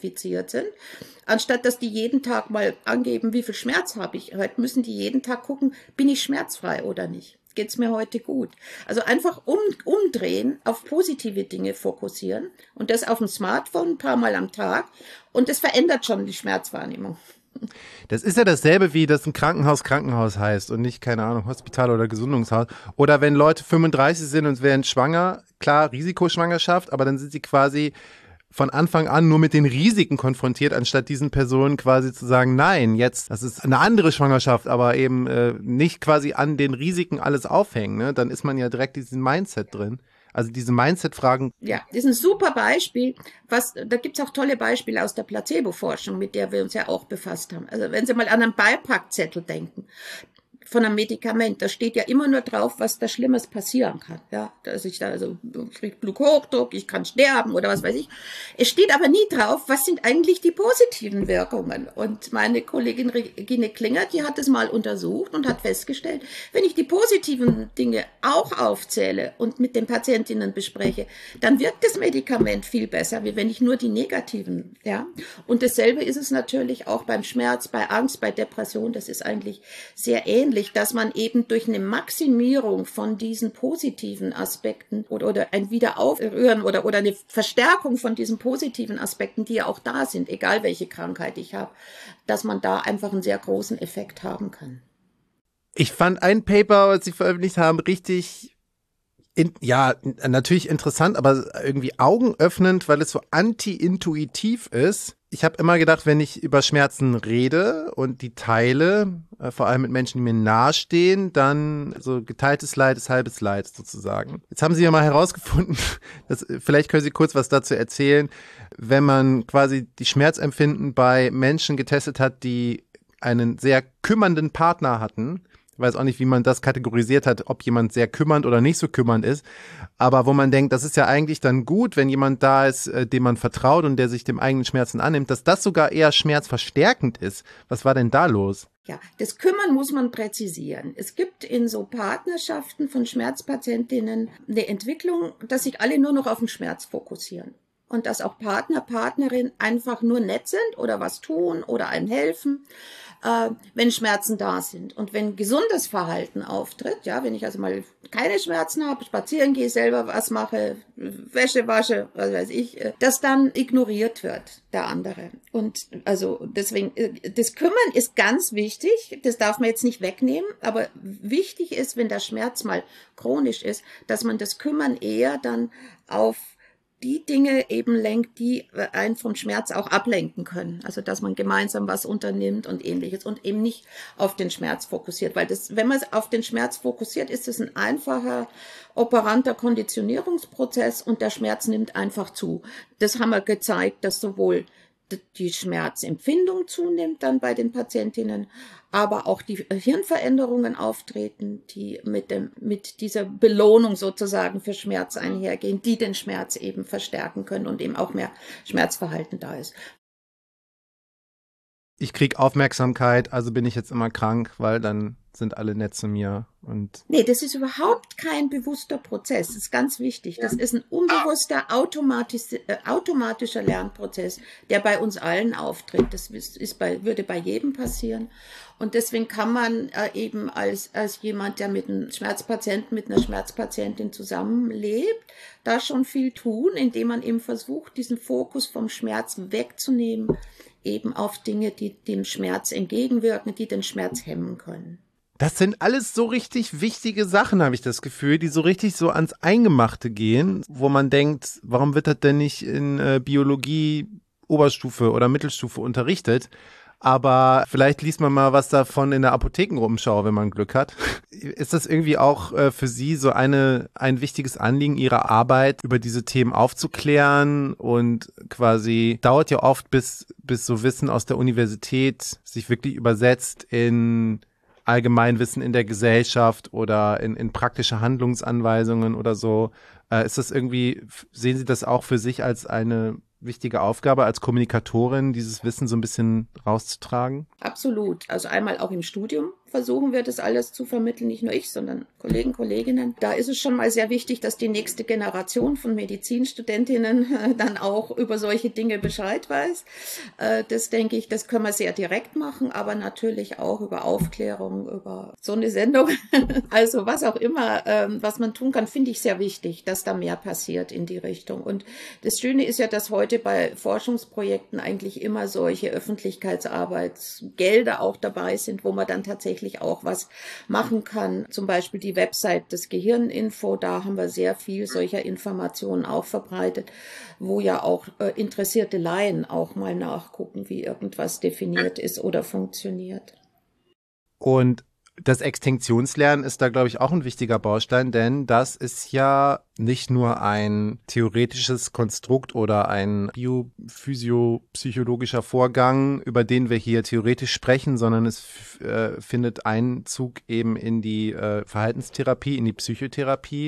interessiert sind. Anstatt dass die jeden Tag mal angeben, wie viel Schmerz habe ich, heute müssen die jeden Tag gucken, bin ich schmerzfrei oder nicht. Geht's mir heute gut? Also einfach um, umdrehen, auf positive Dinge fokussieren und das auf dem Smartphone ein paar Mal am Tag und das verändert schon die Schmerzwahrnehmung. Das ist ja dasselbe, wie das ein Krankenhaus Krankenhaus heißt und nicht, keine Ahnung, Hospital oder Gesundungshaus. Oder wenn Leute fünfunddreißig sind und werden schwanger, klar, Risikoschwangerschaft, aber dann sind sie quasi von Anfang an nur mit den Risiken konfrontiert, anstatt diesen Personen quasi zu sagen, nein, jetzt, das ist eine andere Schwangerschaft, aber eben äh, nicht quasi an den Risiken alles aufhängen, ne? Dann ist man ja direkt in diesem Mindset drin. Also diese Mindset-Fragen. Ja, das ist ein super Beispiel. Was, da gibt's auch tolle Beispiele aus der Placebo-Forschung, mit der wir uns ja auch befasst haben. Also wenn Sie mal an einen Beipackzettel denken, von einem Medikament, da steht ja immer nur drauf, was da Schlimmes passieren kann. Ja, dass ich da also krieg Bluthochdruck, ich kann sterben oder was weiß ich. Es steht aber nie drauf, was sind eigentlich die positiven Wirkungen. Und meine Kollegin Regine Klinger, die hat es mal untersucht und hat festgestellt, wenn ich die positiven Dinge auch aufzähle und mit den Patientinnen bespreche, dann wirkt das Medikament viel besser, wie wenn ich nur die negativen, ja. Und dasselbe ist es natürlich auch beim Schmerz, bei Angst, bei Depression. Das ist eigentlich sehr ähnlich, dass man eben durch eine Maximierung von diesen positiven Aspekten oder, oder ein Wiederaufrühren oder, oder eine Verstärkung von diesen positiven Aspekten, die ja auch da sind, egal welche Krankheit ich habe, dass man da einfach einen sehr großen Effekt haben kann. Ich fand ein Paper, was Sie veröffentlicht haben, richtig, in, ja, natürlich interessant, aber irgendwie augenöffnend, weil es so anti-intuitiv ist. Ich habe immer gedacht, wenn ich über Schmerzen rede und die teile, äh, vor allem mit Menschen, die mir nahestehen, dann so geteiltes Leid ist halbes Leid sozusagen. Jetzt haben Sie ja mal herausgefunden, dass, vielleicht können Sie kurz was dazu erzählen, wenn man quasi die Schmerzempfinden bei Menschen getestet hat, die einen sehr kümmernden Partner hatten. Ich weiß auch nicht, wie man das kategorisiert hat, ob jemand sehr kümmernd oder nicht so kümmernd ist. Aber wo man denkt, das ist ja eigentlich dann gut, wenn jemand da ist, äh, dem man vertraut und der sich dem eigenen Schmerzen annimmt, dass das sogar eher schmerzverstärkend ist. Was war denn da los? Ja, das Kümmern muss man präzisieren. Es gibt in so Partnerschaften von Schmerzpatientinnen eine Entwicklung, dass sich alle nur noch auf den Schmerz fokussieren. Und dass auch Partner, Partnerin einfach nur nett sind oder was tun oder einem helfen, äh, wenn Schmerzen da sind. Und wenn gesundes Verhalten auftritt, ja, wenn ich also mal keine Schmerzen habe, spazieren gehe, selber was mache, Wäsche wasche, was weiß ich, äh, dass dann ignoriert wird, der andere. Und also deswegen, äh, das Kümmern ist ganz wichtig, das darf man jetzt nicht wegnehmen, aber wichtig ist, wenn der Schmerz mal chronisch ist, dass man das Kümmern eher dann auf die Dinge eben lenkt, die einen vom Schmerz auch ablenken können. Also, dass man gemeinsam was unternimmt und Ähnliches und eben nicht auf den Schmerz fokussiert. Weil das, wenn man auf den Schmerz fokussiert, ist es ein einfacher, operanter Konditionierungsprozess und der Schmerz nimmt einfach zu. Das haben wir gezeigt, dass sowohl die Schmerzempfindung zunimmt dann bei den Patientinnen, aber auch die Hirnveränderungen auftreten, die mit dem, mit dieser Belohnung sozusagen für Schmerz einhergehen, die den Schmerz eben verstärken können und eben auch mehr Schmerzverhalten da ist. Ich krieg Aufmerksamkeit, also bin ich jetzt immer krank, weil dann sind alle nett zu mir. Und nee, das ist überhaupt kein bewusster Prozess. Das ist ganz wichtig. Das ist ein unbewusster, automatisch, äh, automatischer Lernprozess, der bei uns allen auftritt. Das ist, ist bei, würde bei jedem passieren. Und deswegen kann man äh, eben als, als jemand, der mit einem Schmerzpatienten, mit einer Schmerzpatientin zusammenlebt, da schon viel tun, indem man eben versucht, diesen Fokus vom Schmerz wegzunehmen, eben auf Dinge, die dem Schmerz entgegenwirken, die den Schmerz hemmen können. Das sind alles so richtig wichtige Sachen, habe ich das Gefühl, die so richtig so ans Eingemachte gehen, wo man denkt, warum wird das denn nicht in äh, Biologie Oberstufe oder Mittelstufe unterrichtet? Aber vielleicht liest man mal was davon in der Apothekenrumschau, wenn man Glück hat. Ist das irgendwie auch äh, für Sie so eine ein wichtiges Anliegen Ihrer Arbeit, über diese Themen aufzuklären? Und quasi dauert ja oft, bis bis so Wissen aus der Universität sich wirklich übersetzt in Allgemeinwissen in der Gesellschaft oder in, in praktische Handlungsanweisungen oder so. Äh, ist das irgendwie, sehen Sie das auch für sich als eine wichtige Aufgabe, als Kommunikatorin, dieses Wissen so ein bisschen rauszutragen? Absolut. Also einmal auch im Studium versuchen wir das alles zu vermitteln, nicht nur ich, sondern Kollegen, Kolleginnen. Da ist es schon mal sehr wichtig, dass die nächste Generation von Medizinstudentinnen dann auch über solche Dinge Bescheid weiß. Das denke ich, das können wir sehr direkt machen, aber natürlich auch über Aufklärung, über so eine Sendung. Also was auch immer, was man tun kann, finde ich sehr wichtig, dass da mehr passiert in die Richtung. Und das Schöne ist ja, dass heute bei Forschungsprojekten eigentlich immer solche Öffentlichkeitsarbeitsgelder auch dabei sind, wo man dann tatsächlich auch was machen kann. Zum Beispiel die Website des Gehirninfo, da haben wir sehr viel solcher Informationen auch verbreitet, wo ja auch äh, interessierte Laien auch mal nachgucken, wie irgendwas definiert ist oder funktioniert. Und das Extinktionslernen ist da, glaube ich, auch ein wichtiger Baustein, denn das ist ja nicht nur ein theoretisches Konstrukt oder ein biophysiopsychologischer Vorgang, über den wir hier theoretisch sprechen, sondern es f- äh, findet Einzug eben in die äh, Verhaltenstherapie, in die Psychotherapie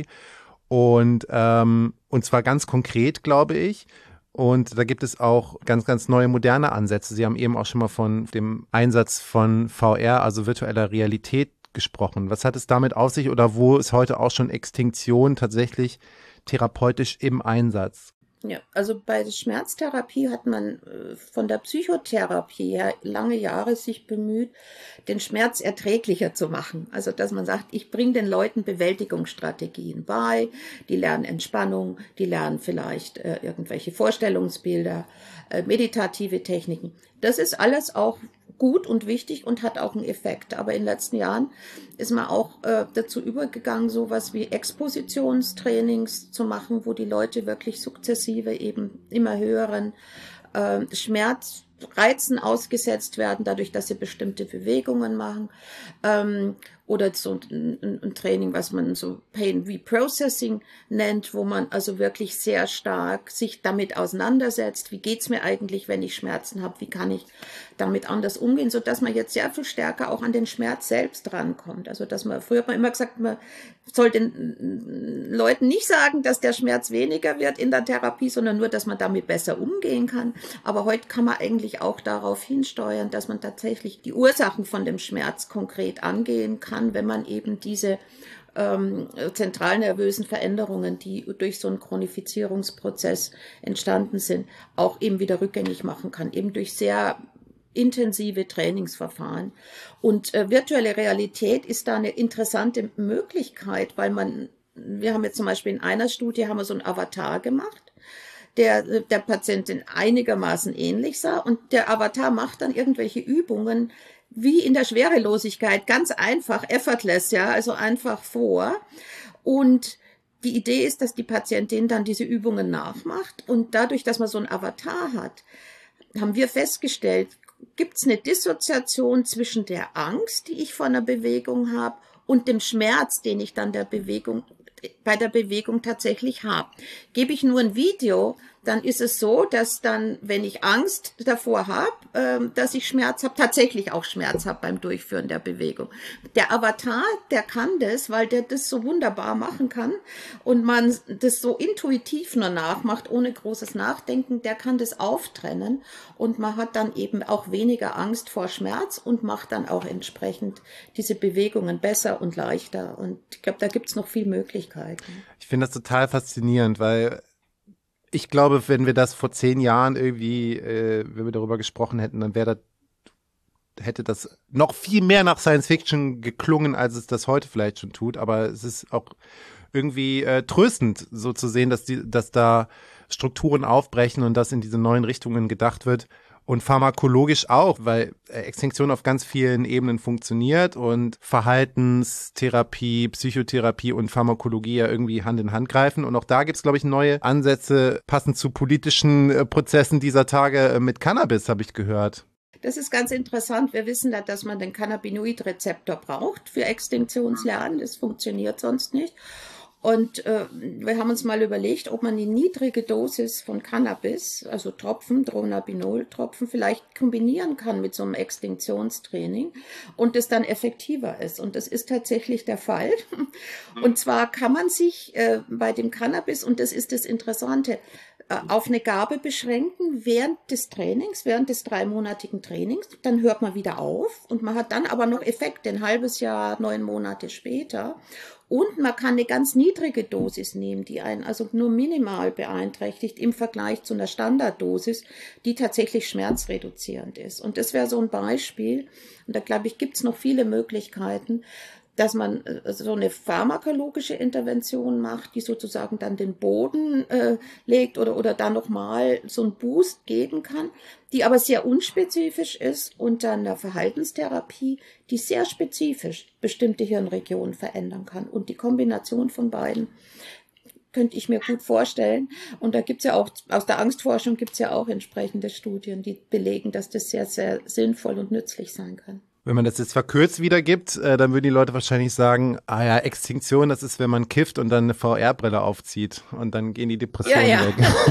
und, ähm, und zwar ganz konkret, glaube ich. Und da gibt es auch ganz, ganz neue, moderne Ansätze. Sie haben eben auch schon mal von dem Einsatz von V R, also virtueller Realität, gesprochen. Was hat es damit auf sich oder wo ist heute auch schon Extinktion tatsächlich therapeutisch im Einsatz? Ja, also bei der Schmerztherapie hat man von der Psychotherapie her lange Jahre sich bemüht, den Schmerz erträglicher zu machen. Also dass man sagt, ich bringe den Leuten Bewältigungsstrategien bei, die lernen Entspannung, die lernen vielleicht äh, irgendwelche Vorstellungsbilder, äh, meditative Techniken. Das ist alles auch gut und wichtig und hat auch einen Effekt. Aber in den letzten Jahren ist man auch äh, dazu übergegangen, sowas wie Expositionstrainings zu machen, wo die Leute wirklich sukzessive eben immer höheren äh, Schmerzreizen ausgesetzt werden, dadurch, dass sie bestimmte Bewegungen machen. Ähm, oder so ein, ein Training, was man so Pain Reprocessing nennt, wo man also wirklich sehr stark sich damit auseinandersetzt. Wie geht's mir eigentlich, wenn ich Schmerzen habe? Wie kann ich damit anders umgehen, so dass man jetzt sehr viel stärker auch an den Schmerz selbst rankommt. Also dass man, früher hat man immer gesagt, man soll den Leuten nicht sagen, dass der Schmerz weniger wird in der Therapie, sondern nur, dass man damit besser umgehen kann. Aber heute kann man eigentlich auch darauf hinsteuern, dass man tatsächlich die Ursachen von dem Schmerz konkret angehen kann, wenn man eben diese ähm, zentralnervösen Veränderungen, die durch so einen Chronifizierungsprozess entstanden sind, auch eben wieder rückgängig machen kann, eben durch sehr intensive Trainingsverfahren. Und äh, virtuelle Realität ist da eine interessante Möglichkeit, weil man, wir haben jetzt zum Beispiel in einer Studie haben wir so einen Avatar gemacht, der der Patientin einigermaßen ähnlich sah und der Avatar macht dann irgendwelche Übungen wie in der Schwerelosigkeit, ganz einfach, effortless, ja, also einfach vor. Und die Idee ist, dass die Patientin dann diese Übungen nachmacht und dadurch, dass man so einen Avatar hat, haben wir festgestellt, gibt es eine Dissoziation zwischen der Angst, die ich vor einer Bewegung habe, und dem Schmerz, den ich dann der Bewegung, bei der Bewegung tatsächlich habe. Gebe ich nur ein Video, dann ist es so, dass dann, wenn ich Angst davor habe, äh, dass ich Schmerz habe, tatsächlich auch Schmerz habe beim Durchführen der Bewegung. Der Avatar, der kann das, weil der das so wunderbar machen kann und man das so intuitiv nur nachmacht, ohne großes Nachdenken, der kann das auftrennen und man hat dann eben auch weniger Angst vor Schmerz und macht dann auch entsprechend diese Bewegungen besser und leichter. Und ich glaube, da gibt es noch viel Möglichkeiten. Ich finde das total faszinierend, weil ich glaube, wenn wir das vor zehn Jahren irgendwie, äh, wenn wir darüber gesprochen hätten, dann wäre das, hätte das noch viel mehr nach Science Fiction geklungen, als es das heute vielleicht schon tut. Aber es ist auch irgendwie äh, tröstend, so zu sehen, dass die, dass da Strukturen aufbrechen und dass in diese neuen Richtungen gedacht wird. Und pharmakologisch auch, weil Extinktion auf ganz vielen Ebenen funktioniert und Verhaltenstherapie, Psychotherapie und Pharmakologie ja irgendwie Hand in Hand greifen. Und auch da gibt's, glaube ich, neue Ansätze, passend zu politischen äh, Prozessen dieser Tage äh, mit Cannabis, habe ich gehört. Das ist ganz interessant. Wir wissen ja, dass man den Cannabinoid-Rezeptor braucht für Extinktionslernen. Das funktioniert sonst nicht. Und äh, wir haben uns mal überlegt, ob man die niedrige Dosis von Cannabis, also Tropfen, Dronabinol-Tropfen, vielleicht kombinieren kann mit so einem Extinktionstraining und es dann effektiver ist. Und das ist tatsächlich der Fall. Und zwar kann man sich äh, bei dem Cannabis, und das ist das Interessante, auf eine Gabe beschränken während des Trainings, während des dreimonatigen Trainings. Dann hört man wieder auf und man hat dann aber noch Effekte ein halbes Jahr, neun Monate später. Und man kann eine ganz niedrige Dosis nehmen, die einen also nur minimal beeinträchtigt im Vergleich zu einer Standarddosis, die tatsächlich schmerzreduzierend ist. Und das wäre so ein Beispiel. Und da glaube ich, gibt es noch viele Möglichkeiten, dass man so eine pharmakologische Intervention macht, die sozusagen dann den Boden äh, legt oder, oder dann nochmal so einen Boost geben kann, die aber sehr unspezifisch ist, und dann eine Verhaltenstherapie, die sehr spezifisch bestimmte Hirnregionen verändern kann. Und die Kombination von beiden könnte ich mir gut vorstellen. Und da gibt's ja auch, aus der Angstforschung gibt's ja auch entsprechende Studien, die belegen, dass das sehr, sehr sinnvoll und nützlich sein kann. Wenn man das jetzt verkürzt wiedergibt, äh, dann würden die Leute wahrscheinlich sagen, ah ja, Extinktion, das ist, wenn man kifft und dann eine V R-Brille aufzieht und dann gehen die Depressionen ja, ja. weg.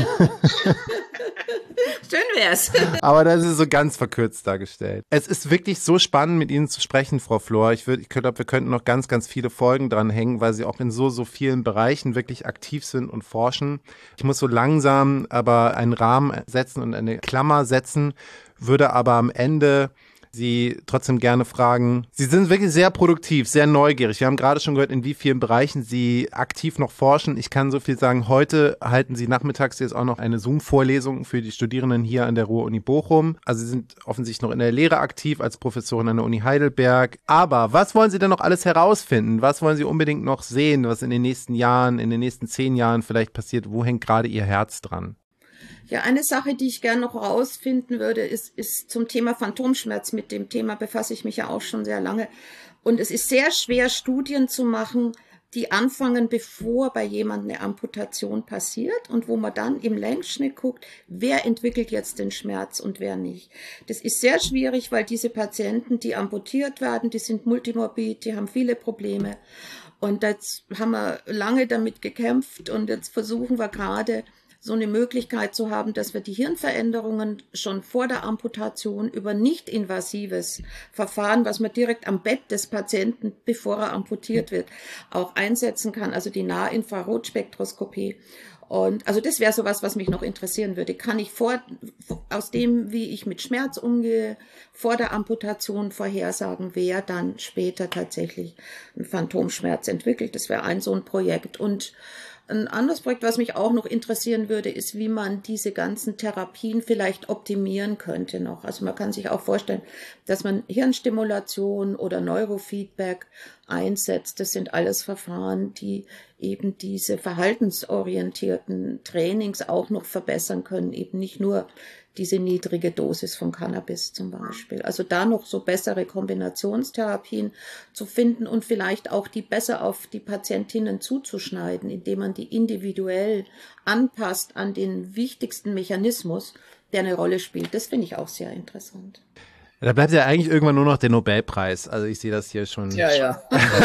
Schön wär's. Aber das ist so ganz verkürzt dargestellt. Es ist wirklich so spannend, mit Ihnen zu sprechen, Frau Flor. Ich, würd, ich glaube, wir könnten noch ganz, ganz viele Folgen dran hängen, weil Sie auch in so, so vielen Bereichen wirklich aktiv sind und forschen. Ich muss so langsam aber einen Rahmen setzen und eine Klammer setzen, würde aber am Ende Sie trotzdem gerne fragen. Sie sind wirklich sehr produktiv, sehr neugierig. Wir haben gerade schon gehört, in wie vielen Bereichen Sie aktiv noch forschen. Ich kann so viel sagen, heute halten Sie nachmittags jetzt auch noch eine Zoom-Vorlesung für die Studierenden hier an der Ruhr-Uni Bochum. Also Sie sind offensichtlich noch in der Lehre aktiv als Professorin an der Uni Heidelberg. Aber was wollen Sie denn noch alles herausfinden? Was wollen Sie unbedingt noch sehen, was in den nächsten Jahren, in den nächsten zehn Jahren vielleicht passiert? Wo hängt gerade Ihr Herz dran? Ja, eine Sache, die ich gerne noch rausfinden würde, ist, ist zum Thema Phantomschmerz. Mit dem Thema befasse ich mich ja auch schon sehr lange. Und es ist sehr schwer, Studien zu machen, die anfangen, bevor bei jemandem eine Amputation passiert und wo man dann im Längsschnitt guckt, wer entwickelt jetzt den Schmerz und wer nicht. Das ist sehr schwierig, weil diese Patienten, die amputiert werden, die sind multimorbid, die haben viele Probleme. Und jetzt haben wir lange damit gekämpft und jetzt versuchen wir gerade, so eine Möglichkeit zu haben, dass wir die Hirnveränderungen schon vor der Amputation über nicht-invasives Verfahren, was man direkt am Bett des Patienten, bevor er amputiert wird, auch einsetzen kann, also die Nahinfrarotspektroskopie. Und also das wäre sowas, was mich noch interessieren würde. Kann ich vor, aus dem, wie ich mit Schmerz umgehe, vor der Amputation vorhersagen, wer dann später tatsächlich einen Phantomschmerz entwickelt? Das wäre ein so ein Projekt. Und ein anderes Projekt, was mich auch noch interessieren würde, ist, wie man diese ganzen Therapien vielleicht optimieren könnte noch. Also man kann sich auch vorstellen, dass man Hirnstimulation oder Neurofeedback einsetzt. Das sind alles Verfahren, die eben diese verhaltensorientierten Trainings auch noch verbessern können, eben nicht nur diese niedrige Dosis von Cannabis zum Beispiel. Also da noch so bessere Kombinationstherapien zu finden und vielleicht auch die besser auf die Patientinnen zuzuschneiden, indem man die individuell anpasst an den wichtigsten Mechanismus, der eine Rolle spielt. Das finde ich auch sehr interessant. Da bleibt ja eigentlich irgendwann nur noch der Nobelpreis. Also ich sehe das hier schon. Ja, ja.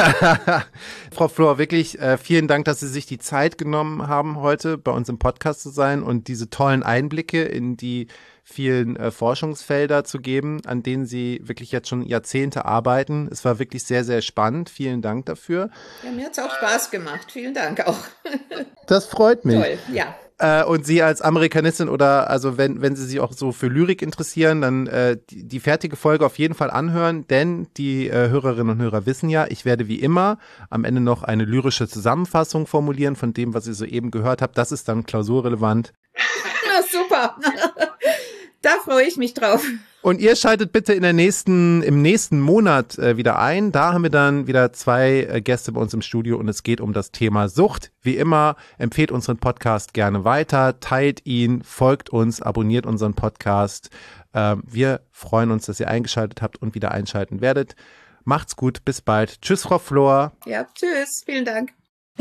Frau Flor, wirklich äh, vielen Dank, dass Sie sich die Zeit genommen haben, heute bei uns im Podcast zu sein und diese tollen Einblicke in die vielen äh, Forschungsfelder zu geben, an denen Sie wirklich jetzt schon Jahrzehnte arbeiten. Es war wirklich sehr, sehr spannend. Vielen Dank dafür. Ja, mir hat es auch Spaß gemacht. Vielen Dank auch. Das freut mich. Toll, ja. Und Sie als Amerikanistin oder also wenn wenn Sie sich auch so für Lyrik interessieren, dann äh, die, die fertige Folge auf jeden Fall anhören, denn die äh, Hörerinnen und Hörer wissen ja, ich werde wie immer am Ende noch eine lyrische Zusammenfassung formulieren von dem, was ihr soeben gehört habt. Das ist dann klausurrelevant. Na, super. Da freue ich mich drauf. Und ihr schaltet bitte in der nächsten, im nächsten Monat äh, wieder ein. Da haben wir dann wieder zwei äh, Gäste bei uns im Studio und es geht um das Thema Sucht. Wie immer, empfehlt unseren Podcast gerne weiter, teilt ihn, folgt uns, abonniert unseren Podcast. Äh, wir freuen uns, dass ihr eingeschaltet habt und wieder einschalten werdet. Macht's gut, bis bald. Tschüss, Frau Flor. Ja, tschüss, vielen Dank.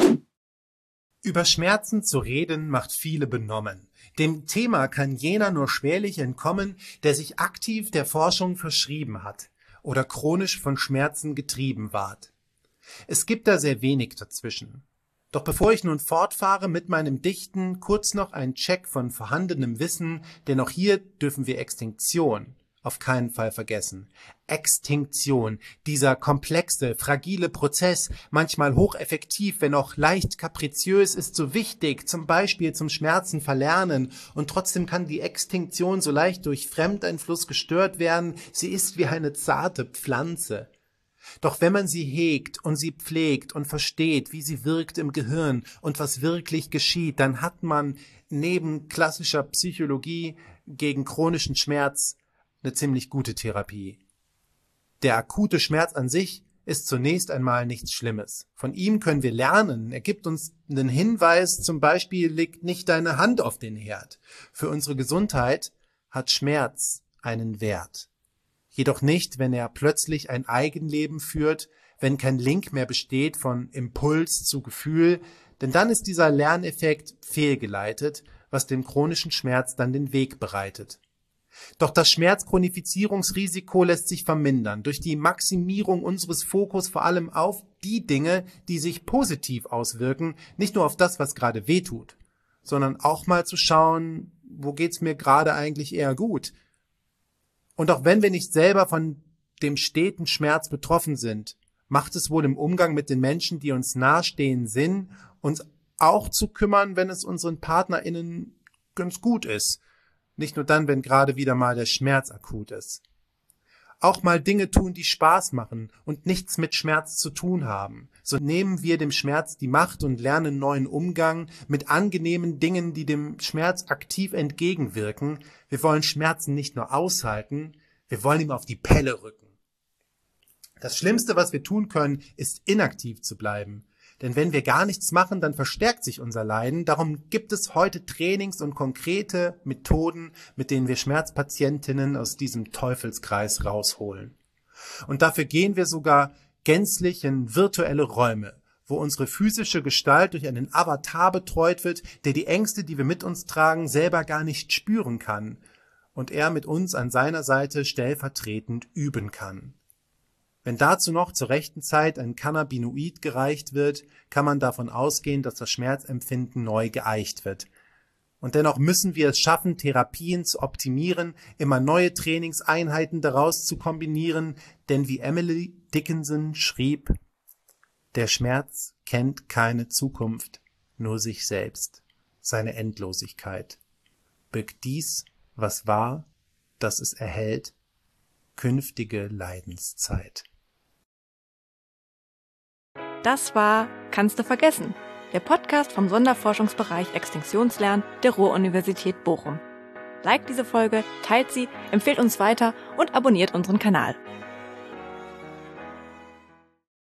Über Schmerzen zu reden macht viele benommen. Dem Thema kann jener nur schwerlich entkommen, der sich aktiv der Forschung verschrieben hat oder chronisch von Schmerzen getrieben ward. Es gibt da sehr wenig dazwischen. Doch bevor ich nun fortfahre mit meinem Dichten, kurz noch ein Check von vorhandenem Wissen, denn auch hier dürfen wir Extinktion, auf keinen Fall vergessen. Extinktion, dieser komplexe, fragile Prozess, manchmal hocheffektiv, wenn auch leicht kapriziös, ist so wichtig, zum Beispiel zum Schmerzen verlernen. Und trotzdem kann die Extinktion so leicht durch Fremdeinfluss gestört werden. Sie ist wie eine zarte Pflanze. Doch wenn man sie hegt und sie pflegt und versteht, wie sie wirkt im Gehirn und was wirklich geschieht, dann hat man neben klassischer Psychologie gegen chronischen Schmerz eine ziemlich gute Therapie. Der akute Schmerz an sich ist zunächst einmal nichts Schlimmes. Von ihm können wir lernen. Er gibt uns einen Hinweis, zum Beispiel, leg nicht deine Hand auf den Herd. Für unsere Gesundheit hat Schmerz einen Wert. Jedoch nicht, wenn er plötzlich ein Eigenleben führt, wenn kein Link mehr besteht von Impuls zu Gefühl, denn dann ist dieser Lerneffekt fehlgeleitet, was dem chronischen Schmerz dann den Weg bereitet. Doch das Schmerzchronifizierungsrisiko lässt sich vermindern durch die Maximierung unseres Fokus vor allem auf die Dinge, die sich positiv auswirken, nicht nur auf das, was gerade wehtut, sondern auch mal zu schauen, wo geht's mir gerade eigentlich eher gut? Und auch wenn wir nicht selber von dem steten Schmerz betroffen sind, macht es wohl im Umgang mit den Menschen, die uns nahestehen, Sinn, uns auch zu kümmern, wenn es unseren PartnerInnen ganz gut ist. Nicht nur dann, wenn gerade wieder mal der Schmerz akut ist. Auch mal Dinge tun, die Spaß machen und nichts mit Schmerz zu tun haben. So nehmen wir dem Schmerz die Macht und lernen neuen Umgang mit angenehmen Dingen, die dem Schmerz aktiv entgegenwirken. Wir wollen Schmerzen nicht nur aushalten, wir wollen ihm auf die Pelle rücken. Das Schlimmste, was wir tun können, ist inaktiv zu bleiben. Denn wenn wir gar nichts machen, dann verstärkt sich unser Leiden. Darum gibt es heute Trainings und konkrete Methoden, mit denen wir Schmerzpatientinnen aus diesem Teufelskreis rausholen. Und dafür gehen wir sogar gänzlich in virtuelle Räume, wo unsere physische Gestalt durch einen Avatar betreut wird, der die Ängste, die wir mit uns tragen, selber gar nicht spüren kann und er mit uns an seiner Seite stellvertretend üben kann. Wenn dazu noch zur rechten Zeit ein Cannabinoid gereicht wird, kann man davon ausgehen, dass das Schmerzempfinden neu geeicht wird. Und dennoch müssen wir es schaffen, Therapien zu optimieren, immer neue Trainingseinheiten daraus zu kombinieren, denn wie Emily Dickinson schrieb, der Schmerz kennt keine Zukunft, nur sich selbst, seine Endlosigkeit. Birgt dies, was war, das es erhält, künftige Leidenszeit. Das war Kannst du vergessen, der Podcast vom Sonderforschungsbereich Extinktionslernen der Ruhr-Universität Bochum. Liked diese Folge, teilt sie, empfehlt uns weiter und abonniert unseren Kanal.